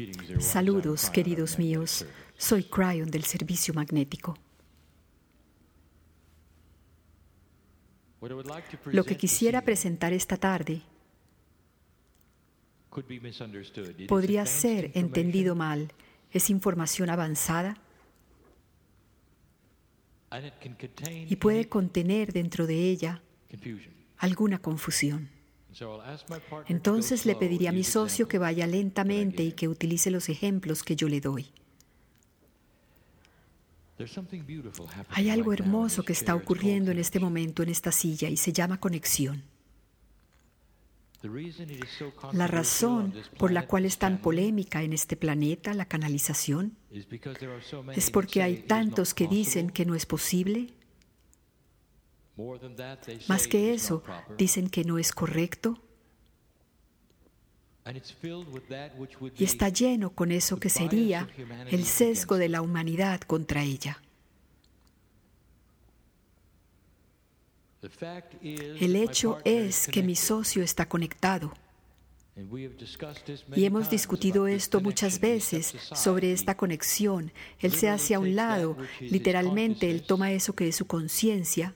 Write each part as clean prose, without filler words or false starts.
Saludos, queridos míos. Soy Cryon del Servicio Magnético. Lo que quisiera presentar esta tarde podría ser entendido mal. Es información avanzada y puede contener dentro de ella alguna confusión. Entonces le pediría a mi socio que vaya lentamente y que utilice los ejemplos que yo le doy. Hay algo hermoso que está ocurriendo en este momento en esta silla y se llama conexión. La razón por la cual es tan polémica en este planeta la canalización es porque hay tantos que dicen que no es posible. Más que eso, dicen que no es correcto. Y está lleno con eso que sería el sesgo de la humanidad contra ella. El hecho es que mi socio está conectado. Y hemos discutido esto muchas veces sobre esta conexión. Él se hace a un lado, literalmente él toma eso que es su conciencia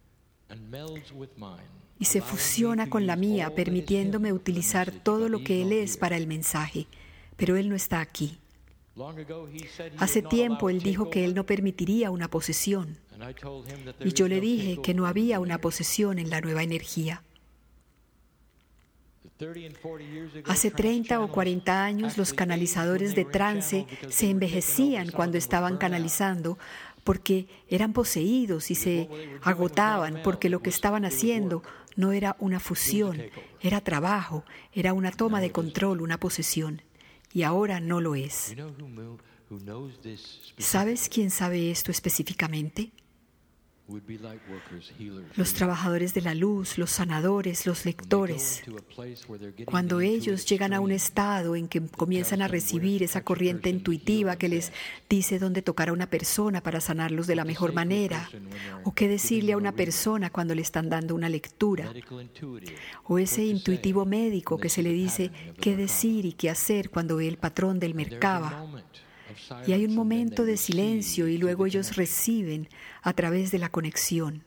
y se fusiona con la mía, permitiéndome utilizar todo lo que él es para el mensaje. Pero él no está aquí. Hace tiempo él dijo que él no permitiría una posesión. Y yo le dije que no había una posesión en la nueva energía. Hace 30 o 40 años los canalizadores de trance se envejecían cuando estaban canalizando porque eran poseídos y se agotaban porque lo que estaban haciendo no era una fusión, era trabajo, era una toma de control, una posesión. Y ahora no lo es. ¿Sabes quién sabe esto específicamente? Los trabajadores de la luz, los sanadores, los lectores. Cuando ellos llegan a un estado en que comienzan a recibir esa corriente intuitiva que les dice dónde tocar a una persona para sanarlos de la mejor manera, o qué decirle a una persona cuando le están dando una lectura, o ese intuitivo médico que se le dice qué decir y qué hacer cuando ve el patrón del Merkaba. Y hay un momento de silencio y luego ellos reciben a través de la conexión.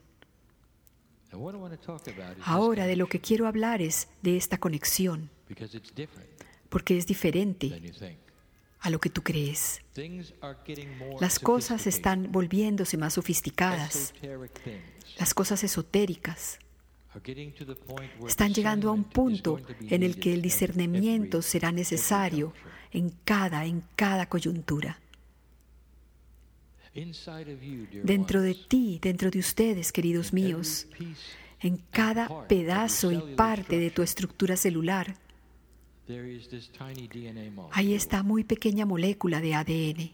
Ahora de lo que quiero hablar es de esta conexión, porque es diferente a lo que tú crees. Las cosas están volviéndose más sofisticadas. Las cosas esotéricas están llegando a un punto en el que el discernimiento será necesario en cada coyuntura. Dentro de ti, dentro de ustedes, queridos míos, en cada pedazo y parte de tu estructura celular, hay esta muy pequeña molécula de ADN.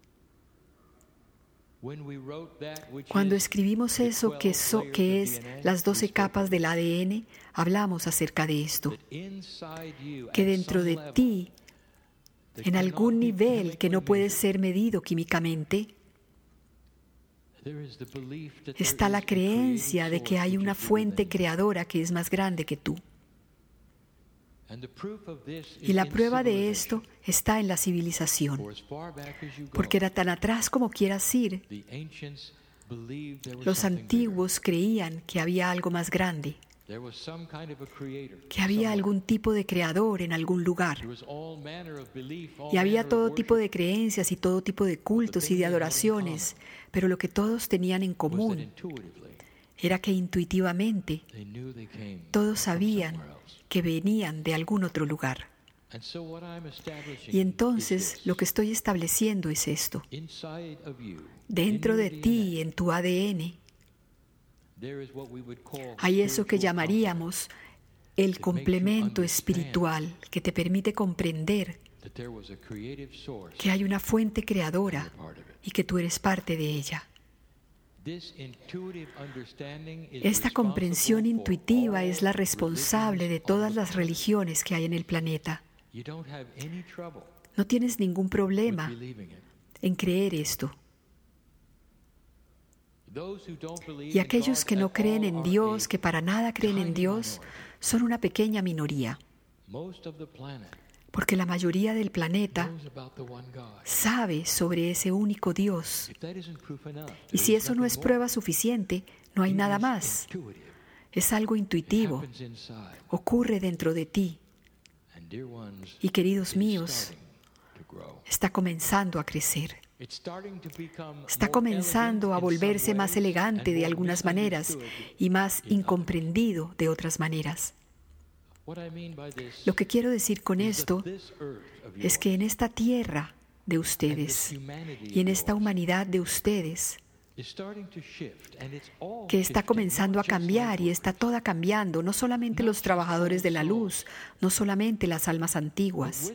Cuando escribimos eso que es las 12 capas del ADN, hablamos acerca de esto, que dentro de ti, en algún nivel que no puede ser medido químicamente, está la creencia de que hay una fuente creadora que es más grande que tú. Y la prueba de esto está en la civilización, porque era tan atrás como quieras ir. Los antiguos creían que había algo más grande, que había algún tipo de creador en algún lugar. Y había todo tipo de creencias y todo tipo de cultos y de adoraciones, pero lo que todos tenían en común era que intuitivamente todos sabían que venían de algún otro lugar. Y entonces lo que estoy estableciendo es esto. Dentro de ti, en tu ADN, hay eso que llamaríamos el complemento espiritual que te permite comprender que hay una fuente creadora y que tú eres parte de ella. Esta comprensión intuitiva es la responsable de todas las religiones que hay en el planeta. No tienes ningún problema en creer esto. Y aquellos que no creen en Dios, que para nada creen en Dios, son una pequeña minoría. Porque la mayoría del planeta sabe sobre ese único Dios. Y si eso no es prueba suficiente, no hay nada más. Es algo intuitivo. Ocurre dentro de ti. Y queridos míos, está comenzando a crecer. Está comenzando a volverse más elegante de algunas maneras y más incomprendido de otras maneras. Lo que quiero decir con esto es que en esta tierra de ustedes y en esta humanidad de ustedes, que está comenzando a cambiar y está toda cambiando, no solamente los trabajadores de la luz, no solamente las almas antiguas.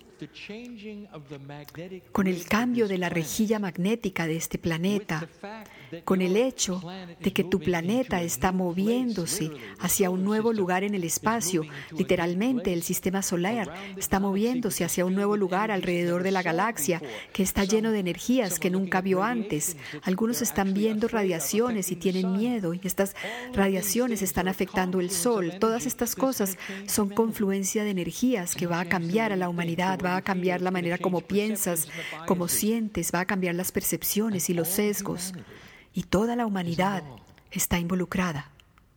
Con el cambio de la rejilla magnética de este planeta, con el hecho de que tu planeta está moviéndose hacia un nuevo lugar en el espacio, literalmente el sistema solar está moviéndose hacia un nuevo lugar alrededor de la galaxia que está lleno de energías que nunca vio antes. Algunos están viendo radiaciones y tienen miedo, y estas radiaciones están afectando el Sol. Todas estas cosas son confluencia de energías que va a cambiar a la humanidad, va a cambiar la manera como piensas, como sientes, va a cambiar las percepciones y los sesgos. Y toda la humanidad está involucrada.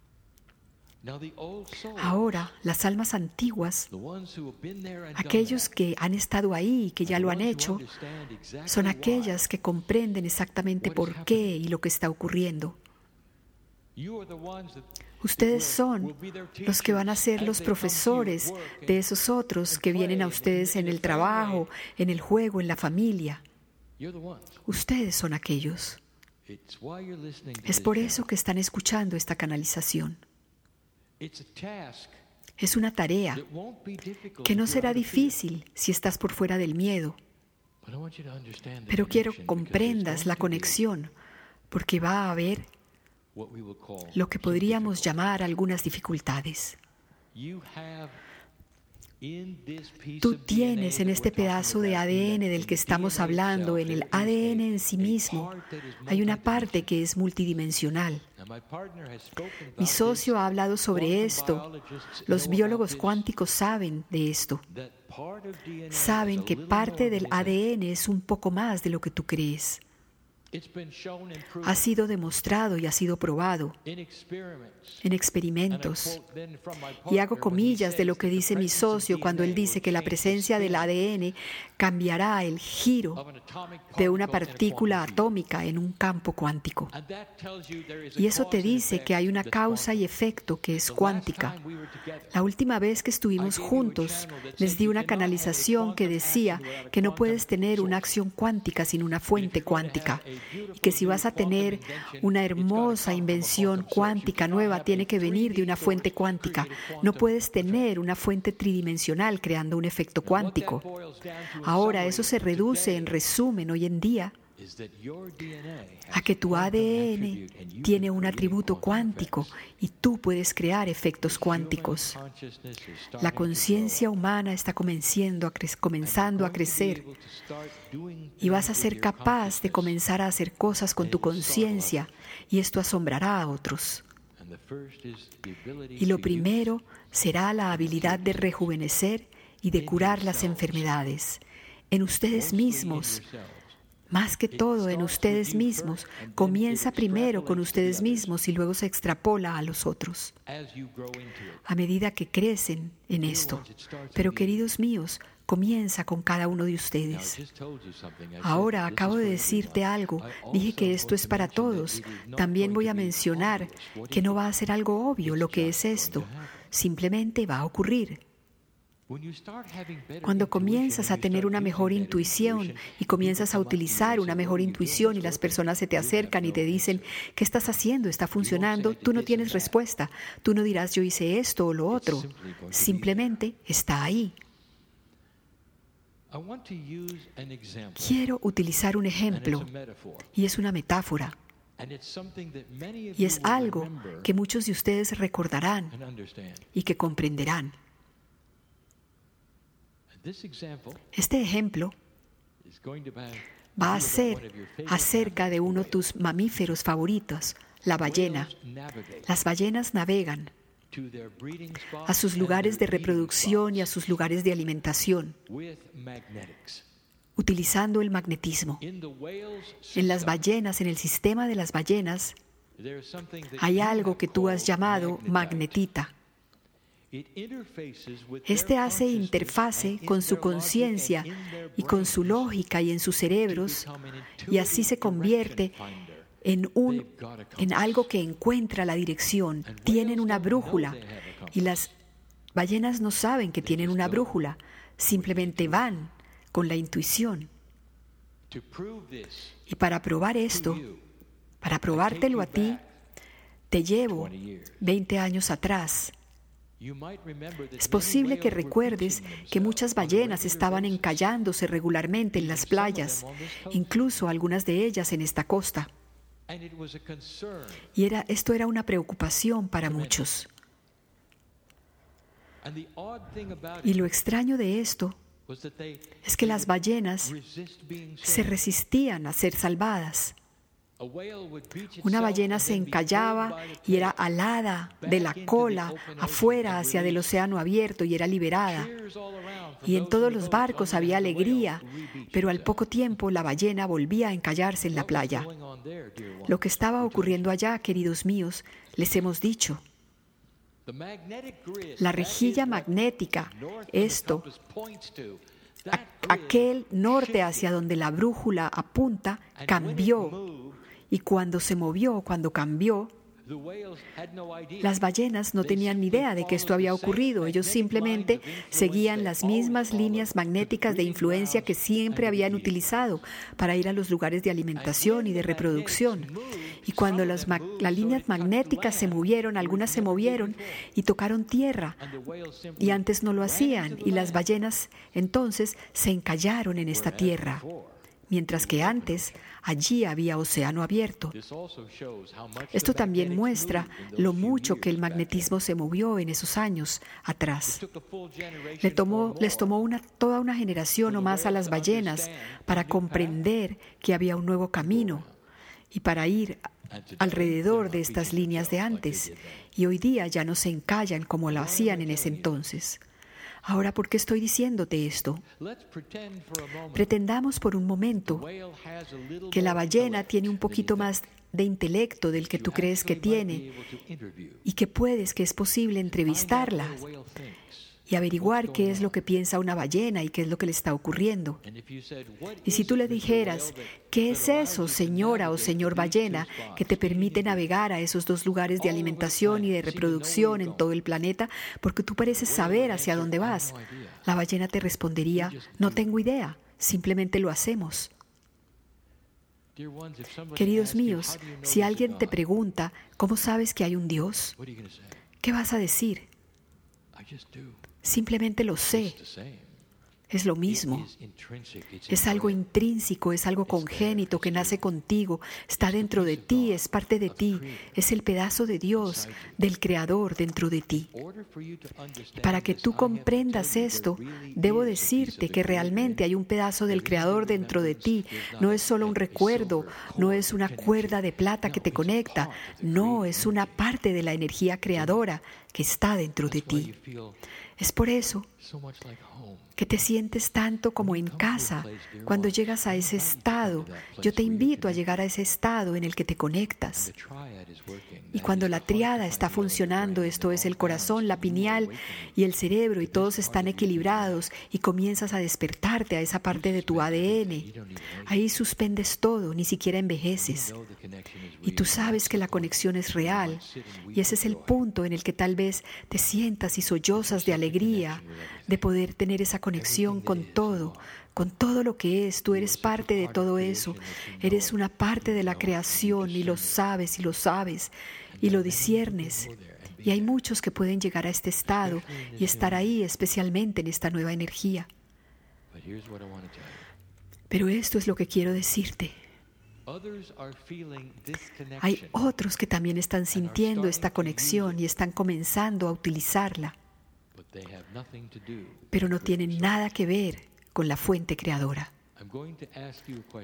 Ahora, las almas antiguas, aquellos que han estado ahí y que ya lo han hecho, son aquellas que comprenden exactamente por qué y lo que está ocurriendo. Ustedes son los que van a ser los profesores de esos otros que vienen a ustedes en el trabajo, en el juego, en la familia. Ustedes son aquellos. Es por eso que están escuchando esta canalización. Es una tarea que no será difícil si estás por fuera del miedo. Pero quiero que comprendas la conexión, porque va a haber lo que podríamos llamar algunas dificultades. Tú tienes en este pedazo de ADN del que estamos hablando, en el ADN en sí mismo, hay una parte que es multidimensional. Mi socio ha hablado sobre esto. Los biólogos cuánticos saben de esto. Saben que parte del ADN es un poco más de lo que tú crees. Ha sido demostrado y ha sido probado en experimentos. Y hago comillas de lo que dice mi socio cuando él dice que la presencia del ADN cambiará el giro de una partícula atómica en un campo cuántico. Y eso te dice que hay una causa y efecto que es cuántica. La última vez que estuvimos juntos, les di una canalización que decía que no puedes tener una acción cuántica sin una fuente cuántica. Y que si vas a tener una hermosa invención cuántica nueva, tiene que venir de una fuente cuántica. No puedes tener una fuente tridimensional creando un efecto cuántico. Ahora, eso se reduce, en resumen, hoy en día, a que tu ADN tiene un atributo cuántico y tú puedes crear efectos cuánticos. La conciencia humana está comenzando a crecer y vas a ser capaz de comenzar a hacer cosas con tu conciencia, y esto asombrará a otros. Y lo primero será la habilidad de rejuvenecer y de curar las enfermedades. En ustedes mismos, más que todo en ustedes mismos, comienza primero con ustedes mismos y luego se extrapola a los otros, a medida que crecen en esto. Pero queridos míos, comienza con cada uno de ustedes. Ahora acabo de decirte algo, dije que esto es para todos. También voy a mencionar que no va a ser algo obvio lo que es esto, simplemente va a ocurrir. Cuando comienzas a tener una mejor intuición y comienzas a utilizar una mejor intuición y las personas se te acercan y te dicen, ¿qué estás haciendo? ¿Está funcionando? Tú no tienes respuesta. Tú no dirás, yo hice esto o lo otro. Simplemente está ahí. Quiero utilizar un ejemplo, y es una metáfora. Y es algo que muchos de ustedes recordarán y que comprenderán. Este ejemplo va a ser acerca de uno de tus mamíferos favoritos, la ballena. Las ballenas navegan. a sus lugares de reproducción y a sus lugares de alimentación, utilizando el magnetismo. En las ballenas, en el sistema de las ballenas, hay algo que tú has llamado magnetita. Este hace interfase con su conciencia y con su lógica y en sus cerebros, y así se convierte en algo que encuentra la dirección. Tienen una brújula, y las ballenas no saben que tienen una brújula, simplemente van con la intuición. Y para probar esto, para probártelo a ti, te llevo 20 años atrás. Es posible que recuerdes que muchas ballenas estaban encallándose regularmente en las playas, incluso algunas de ellas en esta costa. Y esto era una preocupación para muchos. Y lo extraño de esto es que las ballenas se resistían a ser salvadas. Una ballena se encallaba y era alada de la cola afuera hacia el océano abierto y era liberada. Y en todos los barcos había alegría, pero al poco tiempo la ballena volvía a encallarse en la playa. Lo que estaba ocurriendo allá, queridos míos, les hemos dicho. La rejilla magnética, aquel norte hacia donde la brújula apunta, cambió. Y cuando cambió, las ballenas no tenían ni idea de que esto había ocurrido. Ellos simplemente seguían las mismas líneas magnéticas de influencia que siempre habían utilizado para ir a los lugares de alimentación y de reproducción. Y cuando las líneas magnéticas se movieron, algunas se movieron y tocaron tierra. Y antes no lo hacían. Y las ballenas entonces se encallaron en esta tierra. Mientras que antes allí había océano abierto. Esto también muestra lo mucho que el magnetismo se movió en esos años atrás. Les tomó toda una generación o más a las ballenas para comprender que había un nuevo camino y para ir alrededor de estas líneas de antes. Y hoy día ya no se encallan como lo hacían en ese entonces. Ahora, ¿por qué estoy diciéndote esto? Pretendamos por un momento que la ballena tiene un poquito más de intelecto del que tú crees que tiene y que es posible entrevistarla y averiguar qué es lo que piensa una ballena y qué es lo que le está ocurriendo. Y si tú le dijeras, ¿qué es eso, señora o señor ballena, que te permite navegar a esos dos lugares de alimentación y de reproducción en todo el planeta? Porque tú pareces saber hacia dónde vas. La ballena te respondería, no tengo idea, simplemente lo hacemos. Queridos míos, si alguien te pregunta, ¿cómo sabes que hay un Dios? ¿Qué vas a decir? Simplemente lo sé. Es lo mismo. Es algo intrínseco, es algo congénito que nace contigo, está dentro de ti, es parte de ti, es el pedazo de Dios, del Creador dentro de ti. Para que tú comprendas esto, debo decirte que realmente hay un pedazo del Creador dentro de ti. No es solo un recuerdo, no es una cuerda de plata que te conecta, no, es una parte de la energía creadora que está dentro de ti. Es por eso que te sientes tanto como en casa cuando llegas a ese estado. Yo te invito a llegar a ese estado en el que te conectas. Y cuando la tríada está funcionando, esto es el corazón, la pineal y el cerebro, y todos están equilibrados, y comienzas a despertarte a esa parte de tu ADN. Ahí suspendes todo, ni siquiera envejeces. Y tú sabes que la conexión es real. Y ese es el punto en el que tal vez te sientas y sollozas de alegría de poder tener esa conexión con todo lo que es. Tú eres parte de todo eso. Eres una parte de la creación y lo sabes y lo disciernes. Y hay muchos que pueden llegar a este estado y estar ahí, especialmente en esta nueva energía. Pero esto es lo que quiero decirte. Hay otros que también están sintiendo esta conexión y están comenzando a utilizarla, pero no tienen nada que ver con la fuente creadora.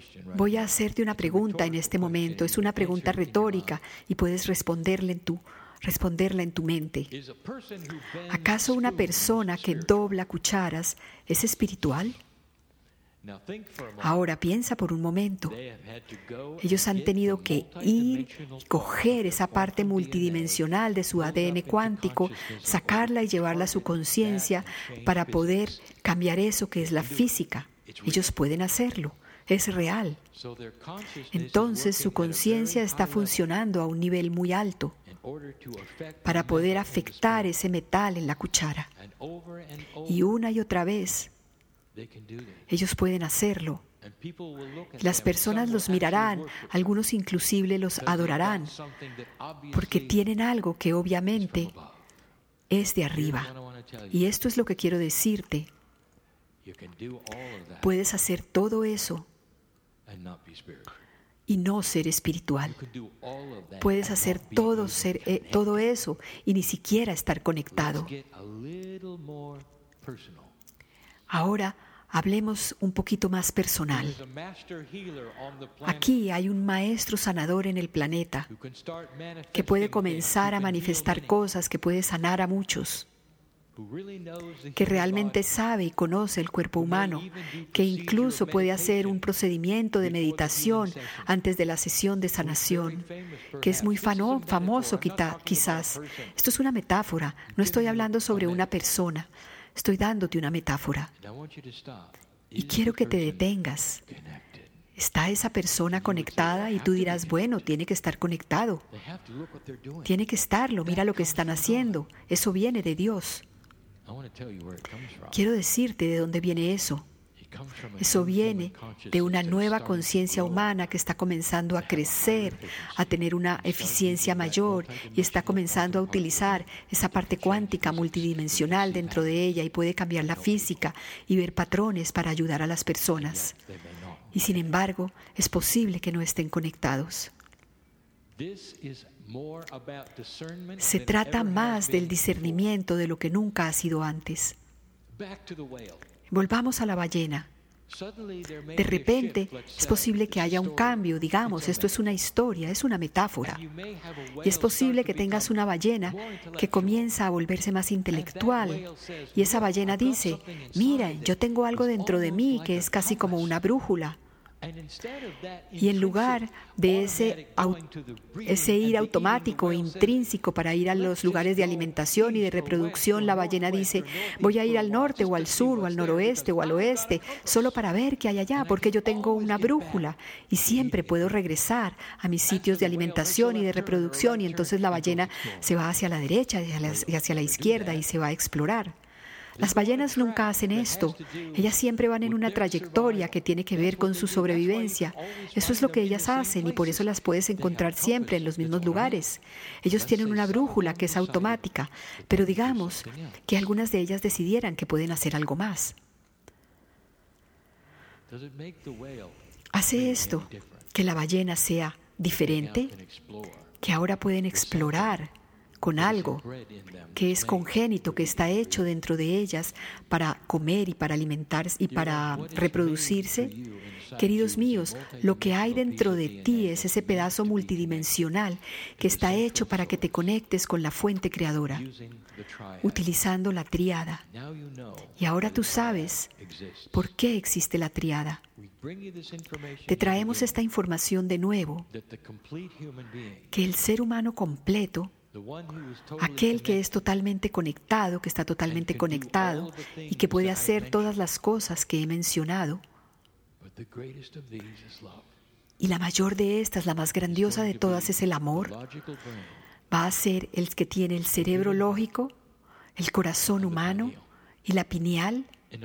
Voy a hacerte una pregunta en este momento. Es una pregunta retórica y puedes responderle responderla en tu mente. ¿Acaso una persona que dobla cucharas es espiritual? Ahora piensa por un momento. Ellos han tenido que ir y coger esa parte multidimensional de su ADN cuántico, sacarla y llevarla a su conciencia para poder cambiar eso que es la física. Ellos pueden hacerlo. Es real. Entonces su conciencia está funcionando a un nivel muy alto para poder afectar ese metal en la cuchara. Y una y otra vez, ellos pueden hacerlo. Las personas los mirarán, algunos inclusive los adorarán, porque tienen algo que obviamente es de arriba. Y esto es lo que quiero decirte. Puedes hacer todo eso y no ser espiritual. Puedes hacer todo eso y ni siquiera estar conectado. Ahora hablemos un poquito más personal. Aquí hay un maestro sanador en el planeta que puede comenzar a manifestar cosas, que puede sanar a muchos, que realmente sabe y conoce el cuerpo humano, que incluso puede hacer un procedimiento de meditación antes de la sesión de sanación, que es muy famoso quizás. Esto es una metáfora, no estoy hablando sobre una persona, estoy dándote una metáfora. Y quiero que te detengas. ¿Está esa persona conectada? Y tú dirás, bueno, tiene que estar conectado. Tiene que estarlo, mira lo que están haciendo. Eso viene de Dios. Quiero decirte de dónde viene eso. Eso viene de una nueva conciencia humana que está comenzando a crecer, a tener una eficiencia mayor y está comenzando a utilizar esa parte cuántica multidimensional dentro de ella y puede cambiar la física y ver patrones para ayudar a las personas. Y sin embargo, es posible que no estén conectados. Se trata más del discernimiento de lo que nunca ha sido antes. Volvamos a la ballena. De repente es posible que haya un cambio, digamos, esto es una historia, es una metáfora. Y es posible que tengas una ballena que comienza a volverse más intelectual. Y esa ballena dice, mira, yo tengo algo dentro de mí que es casi como una brújula. Y en lugar de ese ir automático e intrínseco para ir a los lugares de alimentación y de reproducción, la ballena dice, voy a ir al norte o al sur o al noroeste o al oeste, solo para ver qué hay allá, porque yo tengo una brújula y siempre puedo regresar a mis sitios de alimentación y de reproducción. Y entonces la ballena se va hacia la derecha y hacia la izquierda y se va a explorar. Las ballenas nunca hacen esto. Ellas siempre van en una trayectoria que tiene que ver con su sobrevivencia. Eso es lo que ellas hacen y por eso las puedes encontrar siempre en los mismos lugares. Ellos tienen una brújula que es automática, pero digamos que algunas de ellas decidieran que pueden hacer algo más. ¿Hace esto que la ballena sea diferente? Que ahora pueden explorar con algo que es congénito, que está hecho dentro de ellas para comer y para alimentarse y para reproducirse. Queridos míos, lo que hay dentro de ti es ese pedazo multidimensional que está hecho para que te conectes con la fuente creadora, utilizando la tríada. Y ahora tú sabes por qué existe la tríada. Te traemos esta información de nuevo, que el ser humano completo, aquel que es totalmente conectado, que está totalmente conectado y que puede hacer todas las cosas que he mencionado. Y la mayor de estas, la más grandiosa de todas, es el amor. Va a ser el que tiene el cerebro lógico, el corazón humano y la pineal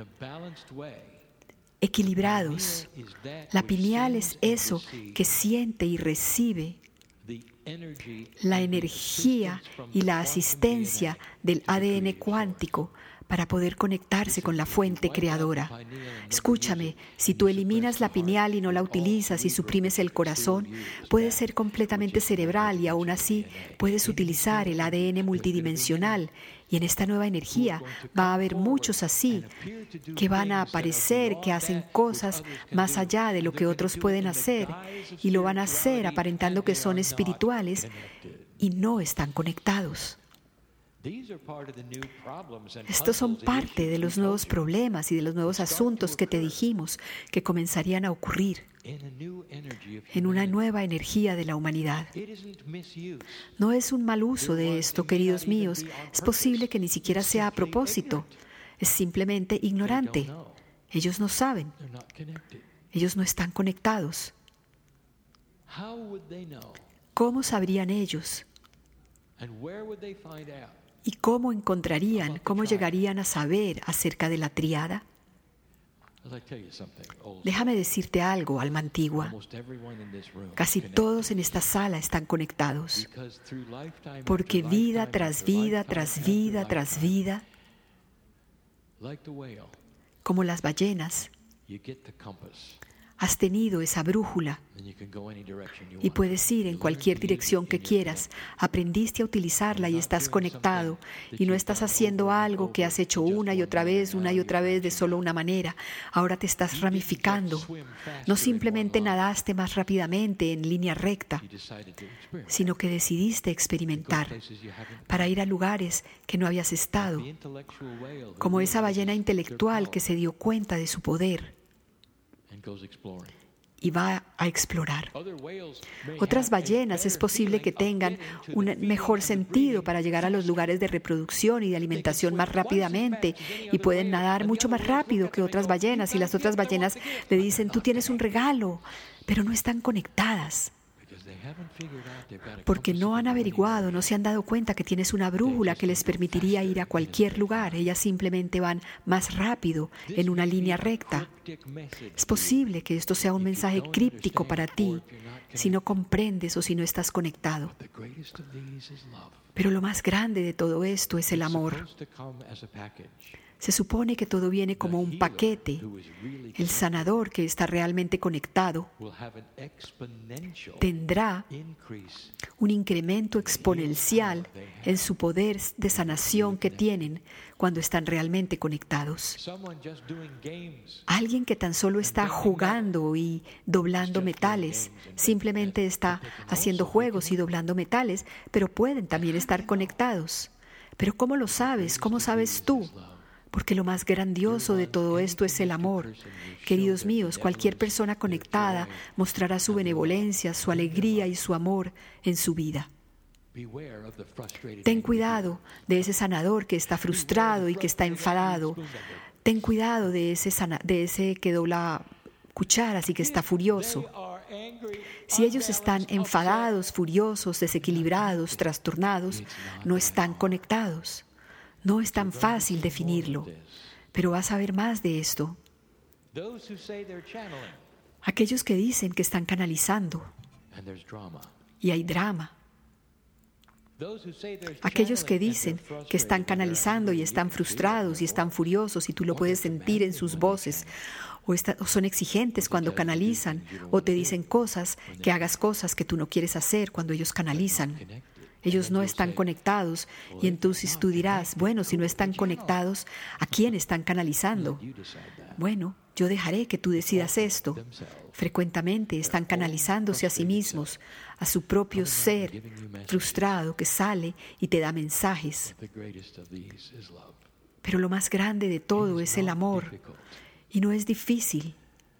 equilibrados. La pineal es eso que siente y recibe la energía y la asistencia del ADN cuántico para poder conectarse con la fuente creadora. Escúchame, si tú eliminas la pineal y no la utilizas y suprimes el corazón, puedes ser completamente cerebral y aún así puedes utilizar el ADN multidimensional. Y en esta nueva energía va a haber muchos así que van a aparecer, que hacen cosas más allá de lo que otros pueden hacer y lo van a hacer aparentando que son espirituales y no están conectados. Estos son parte de los nuevos problemas y de los nuevos asuntos que te dijimos que comenzarían a ocurrir en una nueva energía de la humanidad. No es un mal uso de esto, queridos míos. Es posible que ni siquiera sea a propósito. Es simplemente ignorante. Ellos no saben. Ellos no están conectados. ¿Cómo sabrían ellos? ¿Y cómo encontrarían, cómo llegarían a saber acerca de la tríada? Déjame decirte algo, alma antigua. Casi todos en esta sala están conectados, porque vida tras vida, tras vida, tras vida, como las ballenas, has tenido esa brújula y puedes ir en cualquier dirección que quieras. Aprendiste a utilizarla y estás conectado y no estás haciendo algo que has hecho una y otra vez de solo una manera. Ahora te estás ramificando. No simplemente nadaste más rápidamente en línea recta, sino que decidiste experimentar para ir a lugares que no habías estado, como esa ballena intelectual que se dio cuenta de su poder y va a explorar. Otras ballenas es posible que tengan un mejor sentido para llegar a los lugares de reproducción y de alimentación más rápidamente y pueden nadar mucho más rápido que otras ballenas, y las otras ballenas le dicen: tú tienes un regalo, pero no están conectadas. Porque no han averiguado, no se han dado cuenta que tienes una brújula que les permitiría ir a cualquier lugar. Ellas simplemente van más rápido en una línea recta. Es posible que esto sea un mensaje críptico para ti si no comprendes o si no estás conectado. Pero lo más grande de todo esto es el amor. Se supone que todo viene como un paquete. El sanador que está realmente conectado tendrá un incremento exponencial en su poder de sanación que tienen cuando están realmente conectados. Alguien que tan solo está jugando y doblando metales, simplemente está haciendo juegos y doblando metales, pero pueden también estar conectados. Pero ¿cómo lo sabes? ¿Cómo sabes tú? Porque lo más grandioso de todo esto es el amor. Queridos míos, cualquier persona conectada mostrará su benevolencia, su alegría y su amor en su vida. Ten cuidado de ese sanador que está frustrado y que está enfadado. Ten cuidado de ese que dobla cucharas y que está furioso. Si ellos están enfadados, furiosos, desequilibrados, trastornados, no están conectados. No es tan fácil definirlo, pero vas a ver más de esto. Aquellos que dicen que están canalizando y hay drama. Aquellos que dicen que están canalizando y están frustrados y están furiosos y tú lo puedes sentir en sus voces, o son exigentes cuando canalizan, o te dicen que hagas cosas que tú no quieres hacer cuando ellos canalizan. Ellos no están conectados y entonces tú dirás: bueno, si no están conectados, ¿a quién están canalizando? Bueno, yo dejaré que tú decidas esto. Frecuentemente están canalizándose a sí mismos, a su propio ser frustrado que sale y te da mensajes. Pero lo más grande de todo es el amor y no es difícil.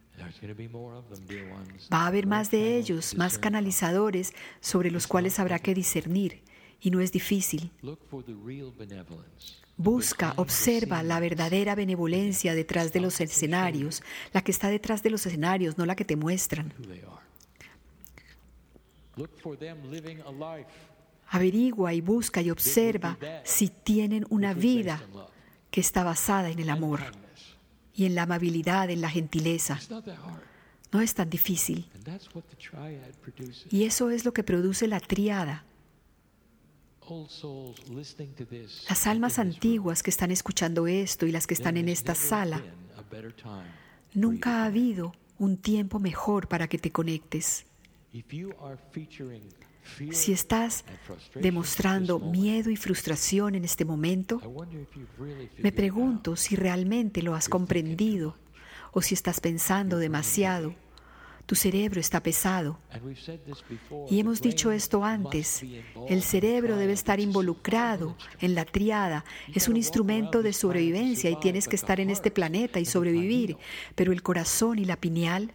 Va a haber más de ellos, más canalizadores sobre los cuales habrá que discernir, y no es difícil. Busca, observa la verdadera benevolencia detrás de los escenarios, la que está detrás de los escenarios, no la que te muestran. Averigua y busca y observa si tienen una vida que está basada en el amor y en la amabilidad, en la gentileza. No es tan difícil. Y eso es lo que produce la tríada. Las almas antiguas que están escuchando esto y las que están en esta sala, nunca ha habido un tiempo mejor para que te conectes. Si estás demostrando miedo y frustración en este momento, me pregunto si realmente lo has comprendido o si estás pensando demasiado. Tu cerebro está pesado. Y hemos dicho esto antes. El cerebro debe estar involucrado en la triada. Es un instrumento de sobrevivencia y tienes que estar en este planeta y sobrevivir. Pero el corazón y la pineal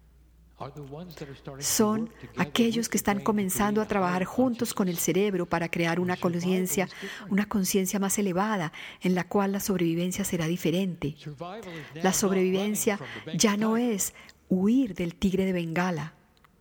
son aquellos que están comenzando a trabajar juntos con el cerebro para crear una conciencia más elevada en la cual la sobrevivencia será diferente. La sobrevivencia ya no es huir del tigre de Bengala.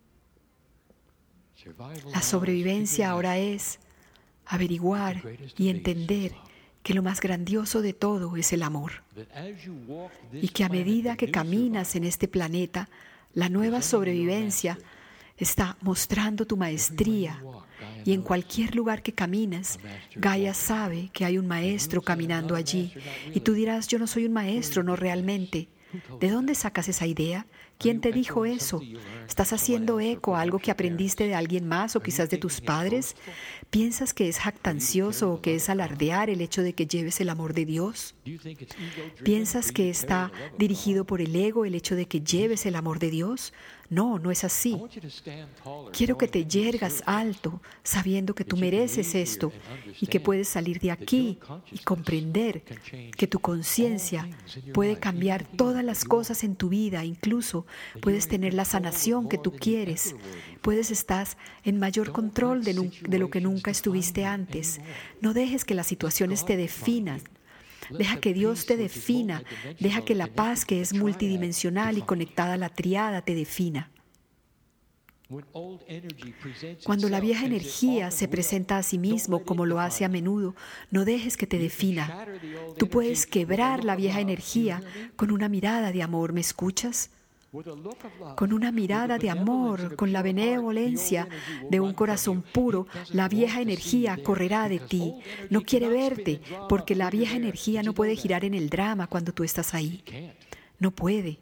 La sobrevivencia ahora es averiguar y entender que lo más grandioso de todo es el amor. Y que a medida que caminas en este planeta, la nueva sobrevivencia está mostrando tu maestría. Y en cualquier lugar que camines, Gaia sabe que hay un maestro caminando allí. Y tú dirás, yo no soy un maestro, no realmente. ¿De dónde sacas esa idea? ¿Quién te dijo eso? ¿Estás haciendo eco a algo que aprendiste de alguien más o quizás de tus padres? ¿Piensas que es jactancioso o que es alardear el hecho de que lleves el amor de Dios? ¿Piensas que está dirigido por el ego el hecho de que lleves el amor de Dios? No, no es así. Quiero que te yergas alto, sabiendo que tú mereces esto y que puedes salir de aquí y comprender que tu conciencia puede cambiar todas las cosas en tu vida, incluso puedes tener la sanación que tú quieres. Puedes estar en mayor control de lo que nunca estuviste antes. No dejes que las situaciones te definan. Deja que Dios te defina. Deja que la paz, que es multidimensional y conectada a la triada, te defina. Cuando la vieja energía se presenta a sí mismo, como lo hace a menudo, no dejes que te defina. Tú puedes quebrar la vieja energía con una mirada de amor. ¿Me escuchas? Con una mirada de amor, con la benevolencia de un corazón puro, la vieja energía correrá de ti. No quiere verte, porque la vieja energía no puede girar en el drama cuando tú estás ahí. No puede.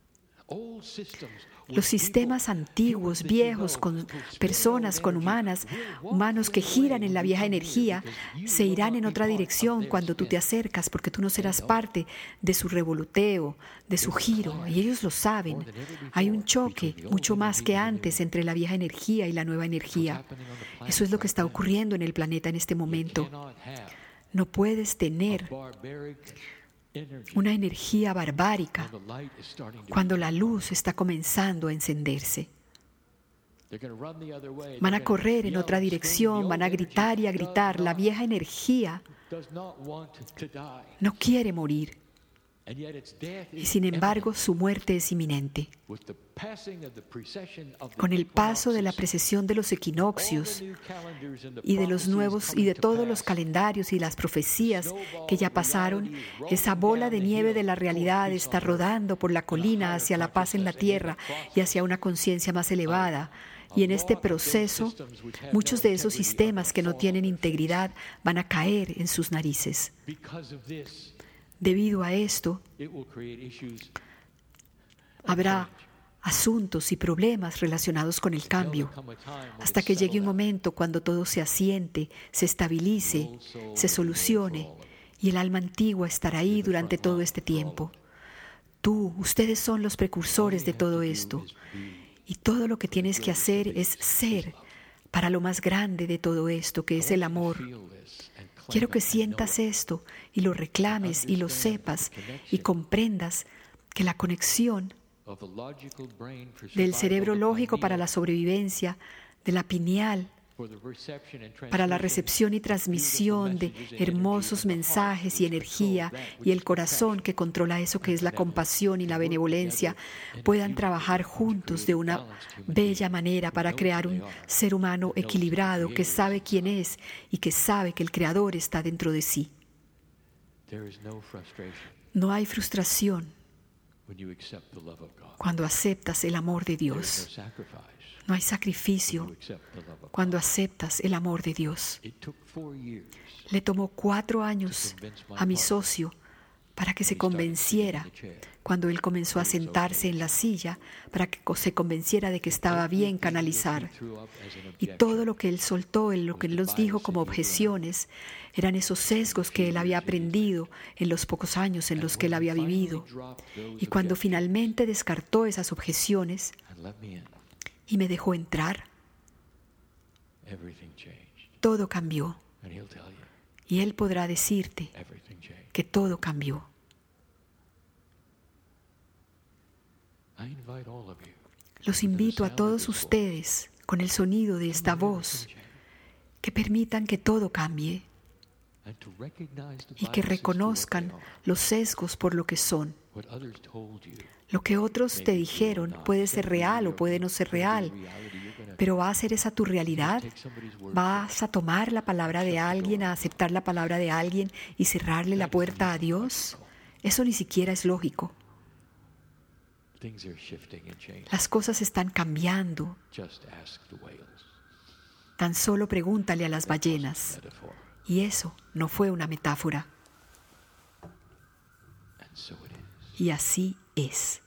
Los sistemas antiguos, viejos, con personas, con humanos que giran en la vieja energía, se irán en otra dirección cuando tú te acercas, porque tú no serás parte de su revoloteo, de su giro, y ellos lo saben. Hay un choque, mucho más que antes, entre la vieja energía y la nueva energía. Eso es lo que está ocurriendo en el planeta en este momento. No puedes tener una energía barbárica cuando la luz está comenzando a encenderse. Van a correr en otra dirección, van a gritar y a gritar. La vieja energía no quiere morir. Y sin embargo, su muerte es inminente. Con el paso de la precesión de los equinoccios y de todos los calendarios y las profecías que ya pasaron, esa bola de nieve de la realidad está rodando por la colina hacia la paz en la tierra y hacia una conciencia más elevada. Y en este proceso, muchos de esos sistemas que no tienen integridad van a caer en sus narices. Debido a esto, habrá asuntos y problemas relacionados con el cambio, hasta que llegue un momento cuando todo se asiente, se estabilice, se solucione, y el alma antigua estará ahí durante todo este tiempo. Ustedes son los precursores de todo esto, y todo lo que tienes que hacer es ser para lo más grande de todo esto, que es el amor. Quiero que sientas esto y lo reclames y lo sepas y comprendas que la conexión del cerebro lógico para la sobrevivencia, de la pineal para la recepción y transmisión de hermosos mensajes y energía, y el corazón que controla eso que es la compasión y la benevolencia, puedan trabajar juntos de una bella manera para crear un ser humano equilibrado que sabe quién es y que sabe que el Creador está dentro de sí. No hay frustración cuando aceptas el amor de Dios. No hay sacrificio cuando aceptas el amor de Dios. Le tomó 4 años a mi socio para que se convenciera, cuando él comenzó a sentarse en la silla, para que se convenciera de que estaba bien canalizar. Y todo lo que él soltó, lo que él nos dijo como objeciones, eran esos sesgos que él había aprendido en los pocos años en los que él había vivido. Y cuando finalmente descartó esas objeciones, y me dejó entrar, todo cambió. Y Él podrá decirte que todo cambió. Los invito a todos ustedes, con el sonido de esta voz, que permitan que todo cambie y que reconozcan los sesgos por lo que son. Lo que otros te dijeron puede ser real o puede no ser real, pero ¿va a ser esa tu realidad? ¿Vas a tomar la palabra de alguien, a aceptar la palabra de alguien y cerrarle la puerta a Dios? Eso ni siquiera es lógico. Las cosas están cambiando. Tan solo pregúntale a las ballenas. Y eso no fue una metáfora. Y así es.